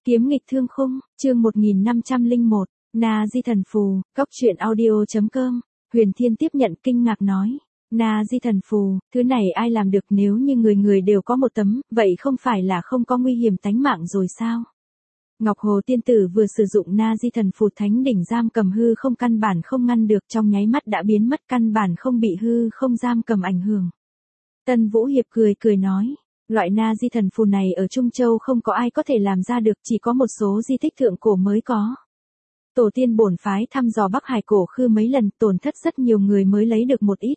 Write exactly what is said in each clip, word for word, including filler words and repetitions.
Kiếm nghịch thương khung, chương một nghìn năm trăm lẻ một, Na Di Thần Phù, Cốc truyện audio.com, Huyền Thiên tiếp nhận kinh ngạc nói. Na Di Thần Phù, thứ này ai làm được, nếu như người người đều có một tấm, vậy không phải là không có nguy hiểm tánh mạng rồi sao? Ngọc Hồ Tiên Tử vừa sử dụng Na Di Thần Phù, thánh đỉnh giam cầm hư không căn bản không ngăn được, trong nháy mắt đã biến mất, căn bản không bị hư không giam cầm ảnh hưởng. Tân Vũ Hiệp cười cười nói. Loại Na Di Thần Phù này ở Trung Châu không có ai có thể làm ra được, chỉ có một số di tích thượng cổ mới có. Tổ tiên bổn phái thăm dò Bắc Hải cổ khư mấy lần, tổn thất rất nhiều người mới lấy được một ít.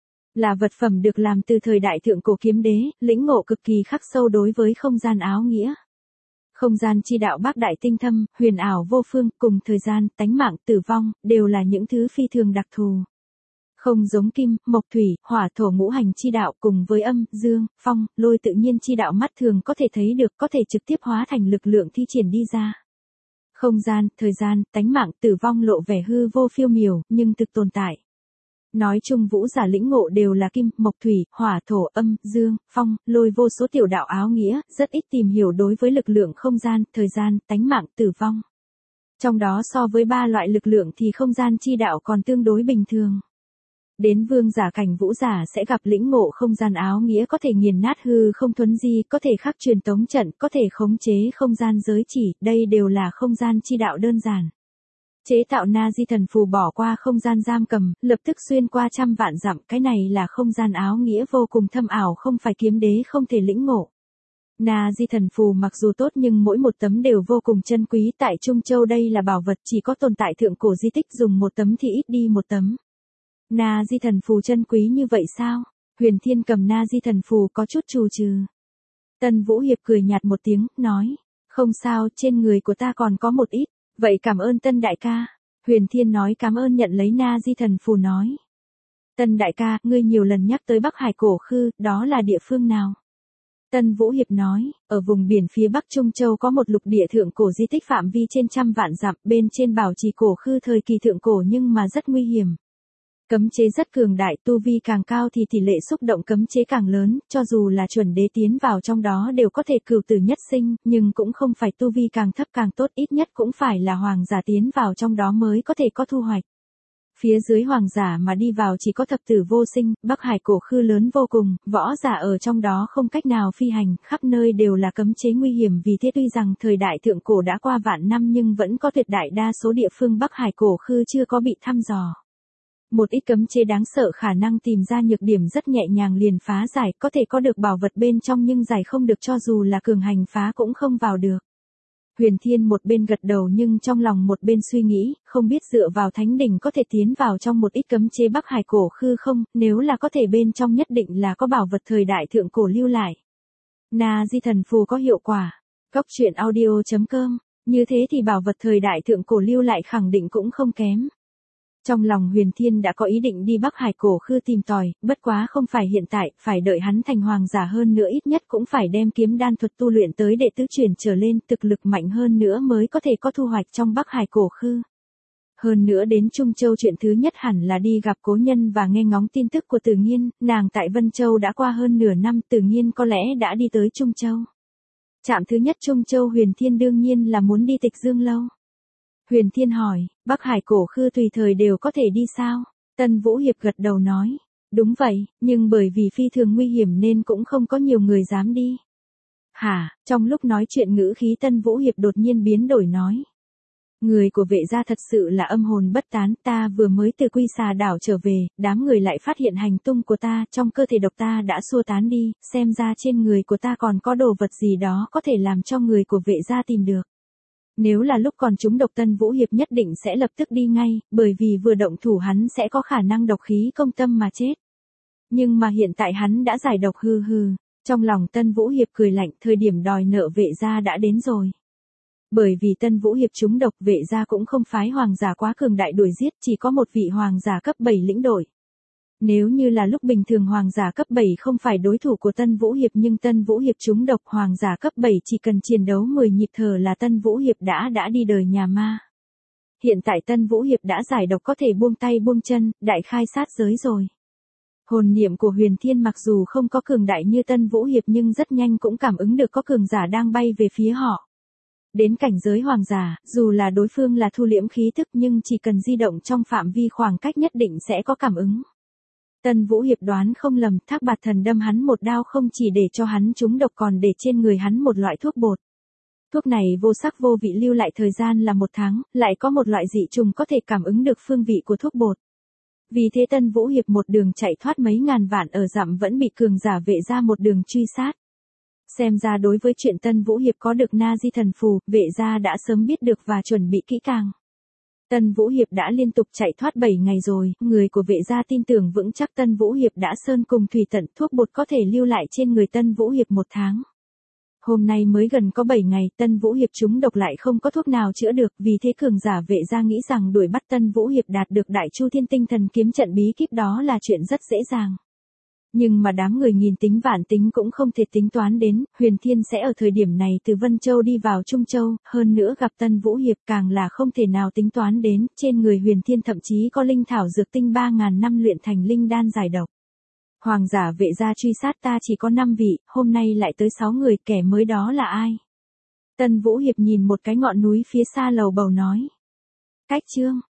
Là vật phẩm được làm từ thời đại thượng cổ kiếm đế, lĩnh ngộ cực kỳ khắc sâu đối với không gian áo nghĩa. Không gian chi đạo bác đại tinh thâm, huyền ảo vô phương, cùng thời gian, tánh mạng, tử vong, đều là những thứ phi thường đặc thù. Không giống kim, mộc thủy, hỏa thổ ngũ hành chi đạo cùng với âm, dương, phong, lôi tự nhiên chi đạo mắt thường có thể thấy được, có thể trực tiếp hóa thành lực lượng thi triển đi ra. Không gian, thời gian, tánh mạng, tử vong lộ vẻ hư vô phiêu miểu, nhưng thực tồn tại. Nói chung vũ giả lĩnh ngộ đều là kim, mộc thủy, hỏa thổ, âm, dương, phong, lôi vô số tiểu đạo áo nghĩa, rất ít tìm hiểu đối với lực lượng không gian, thời gian, tánh mạng, tử vong. Trong đó so với ba loại lực lượng thì không gian chi đạo còn tương đối bình thường. Đến vương giả cảnh vũ giả sẽ gặp lĩnh ngộ không gian áo nghĩa, có thể nghiền nát hư không thuấn di, có thể khắc truyền tống trận, có thể khống chế không gian giới chỉ, đây đều là không gian chi đạo đơn giản. Chế tạo Na Di Thần Phù bỏ qua không gian giam cầm, lập tức xuyên qua trăm vạn dặm, cái này là không gian áo nghĩa vô cùng thâm ảo, không phải kiếm đế không thể lĩnh ngộ. Na Di Thần Phù mặc dù tốt nhưng mỗi một tấm đều vô cùng chân quý, tại Trung Châu đây là bảo vật chỉ có tồn tại thượng cổ di tích, dùng một tấm thì ít đi một tấm. Na Di Thần Phù chân quý như vậy sao? Huyền Thiên cầm Na Di Thần Phù có chút trù trừ. Tân Vũ Hiệp cười nhạt một tiếng, nói, không sao, trên người của ta còn có một ít, vậy cảm ơn Tân đại ca. Huyền Thiên nói cảm ơn nhận lấy Na Di Thần Phù nói. Tân đại ca, ngươi nhiều lần nhắc tới Bắc Hải cổ khư, đó là địa phương nào? Tân Vũ Hiệp nói, ở vùng biển phía Bắc Trung Châu có một lục địa thượng cổ di tích phạm vi trên trăm vạn dặm, bên trên bảo trì cổ khư thời kỳ thượng cổ nhưng mà rất nguy hiểm. Cấm chế rất cường đại, tu vi càng cao thì tỷ lệ xúc động cấm chế càng lớn, cho dù là chuẩn đế tiến vào trong đó đều có thể cửu tử nhất sinh, nhưng cũng không phải tu vi càng thấp càng tốt, ít nhất cũng phải là hoàng giả tiến vào trong đó mới có thể có thu hoạch. Phía dưới hoàng giả mà đi vào chỉ có thập tử vô sinh, Bắc Hải cổ khư lớn vô cùng, võ giả ở trong đó không cách nào phi hành, khắp nơi đều là cấm chế nguy hiểm, vì thế tuy rằng thời đại thượng cổ đã qua vạn năm nhưng vẫn có tuyệt đại đa số địa phương Bắc Hải cổ khư chưa có bị thăm dò. Một ít cấm chế đáng sợ khả năng tìm ra nhược điểm rất nhẹ nhàng liền phá giải, có thể có được bảo vật bên trong nhưng giải không được, cho dù là cường hành phá cũng không vào được. Huyền Thiên một bên gật đầu nhưng trong lòng một bên suy nghĩ, không biết dựa vào thánh đỉnh có thể tiến vào trong một ít cấm chế Bắc Hải cổ khư không, nếu là có thể bên trong nhất định là có bảo vật thời đại thượng cổ lưu lại. Na Di Thần Phù có hiệu quả. Cốc truyện audio.com, như thế thì bảo vật thời đại thượng cổ lưu lại khẳng định cũng không kém. Trong lòng Huyền Thiên đã có ý định đi Bắc Hải cổ khư tìm tòi, bất quá không phải hiện tại, phải đợi hắn thành hoàng giả hơn nữa, ít nhất cũng phải đem kiếm đan thuật tu luyện tới đệ tứ truyền trở lên, thực lực mạnh hơn nữa mới có thể có thu hoạch trong Bắc Hải cổ khư. Hơn nữa đến Trung Châu chuyện thứ nhất hẳn là đi gặp cố nhân và nghe ngóng tin tức của Tử Nghiên, nàng tại Vân Châu đã qua hơn nửa năm, Tử Nghiên có lẽ đã đi tới Trung Châu. Trạm thứ nhất Trung Châu Huyền Thiên đương nhiên là muốn đi Tịch Dương Lâu. Huyền Thiên hỏi, Bắc Hải cổ khư tùy thời đều có thể đi sao? Tân Vũ Hiệp gật đầu nói, đúng vậy, nhưng bởi vì phi thường nguy hiểm nên cũng không có nhiều người dám đi. Hả? Trong lúc nói chuyện ngữ khí Tân Vũ Hiệp đột nhiên biến đổi nói. Người của vệ gia thật sự là âm hồn bất tán, ta vừa mới từ Quy Xà đảo trở về, đám người lại phát hiện hành tung của ta, trong cơ thể độc ta đã xua tán đi, xem ra trên người của ta còn có đồ vật gì đó có thể làm cho người của vệ gia tìm được. Nếu là lúc còn trúng độc, Tân Vũ Hiệp nhất định sẽ lập tức đi ngay, bởi vì vừa động thủ hắn sẽ có khả năng độc khí công tâm mà chết. Nhưng mà hiện tại hắn đã giải độc, hư hư. Trong lòng Tân Vũ Hiệp cười lạnh, thời điểm đòi nợ vệ gia đã đến rồi. Bởi vì Tân Vũ Hiệp trúng độc, vệ gia cũng không phái hoàng giả quá cường đại đuổi giết, chỉ có một vị hoàng giả cấp bảy lĩnh đội. Nếu như là lúc bình thường hoàng giả cấp bảy không phải đối thủ của Tân Vũ Hiệp, nhưng Tân Vũ Hiệp trúng độc, hoàng giả cấp bảy chỉ cần chiến đấu mười nhịp thở là Tân Vũ Hiệp đã đã đi đời nhà ma. Hiện tại Tân Vũ Hiệp đã giải độc, có thể buông tay buông chân, đại khai sát giới rồi. Hồn niệm của Huyền Thiên mặc dù không có cường đại như Tân Vũ Hiệp nhưng rất nhanh cũng cảm ứng được có cường giả đang bay về phía họ. Đến cảnh giới hoàng giả, dù là đối phương là thu liễm khí thức nhưng chỉ cần di động trong phạm vi khoảng cách nhất định sẽ có cảm ứng. Tân Vũ Hiệp đoán không lầm, Thác Bạt Thần đâm hắn một đao không chỉ để cho hắn trúng độc còn để trên người hắn một loại thuốc bột. Thuốc này vô sắc vô vị lưu lại thời gian là một tháng, lại có một loại dị trùng có thể cảm ứng được phương vị của thuốc bột. Vì thế Tân Vũ Hiệp một đường chạy thoát mấy ngàn vạn ở dặm vẫn bị cường giả vệ gia một đường truy sát. Xem ra đối với chuyện Tân Vũ Hiệp có được Na Di thần phù, vệ gia đã sớm biết được và chuẩn bị kỹ càng. Tân Vũ Hiệp đã liên tục chạy thoát bảy ngày rồi, người của vệ gia tin tưởng vững chắc Tân Vũ Hiệp đã sơn cùng thủy tận, thuốc bột có thể lưu lại trên người Tân Vũ Hiệp một tháng. Hôm nay mới gần có bảy ngày, Tân Vũ Hiệp trúng độc lại không có thuốc nào chữa được, vì thế cường giả vệ gia nghĩ rằng đuổi bắt Tân Vũ Hiệp đạt được Đại Chu Thiên Tinh Thần kiếm trận bí kíp đó là chuyện rất dễ dàng. Nhưng mà đám người nghìn tính vạn tính cũng không thể tính toán đến, Huyền Thiên sẽ ở thời điểm này từ Vân Châu đi vào Trung Châu, hơn nữa gặp Tân Vũ Hiệp càng là không thể nào tính toán đến, trên người Huyền Thiên thậm chí có linh thảo dược tinh ba ngàn năm luyện thành linh đan giải độc. Hoàng giả vệ gia truy sát ta chỉ có năm vị, hôm nay lại tới sáu người, kẻ mới đó là ai? Tân Vũ Hiệp nhìn một cái ngọn núi phía xa lầu bầu nói. Cách chương